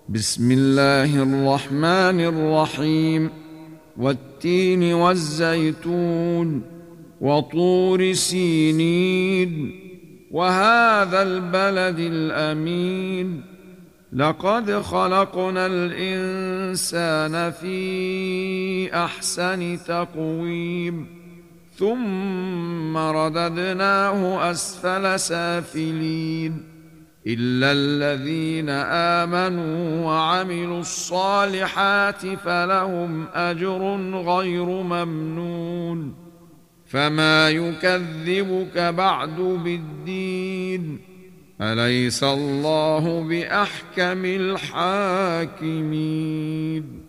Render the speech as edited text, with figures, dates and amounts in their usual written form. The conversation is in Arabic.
بسم الله الرحمن الرحيم. والتين والزيتون وطور سينين وهذا البلد الأمين. لقد خلقنا الإنسان في أحسن تقويم ثم رددناه أسفل سافلين إلا الذين آمنوا وعملوا الصالحات فلهم أجر غير ممنون. فما يكذبك بعد بالدين؟ أليس الله بأحكم الحاكمين؟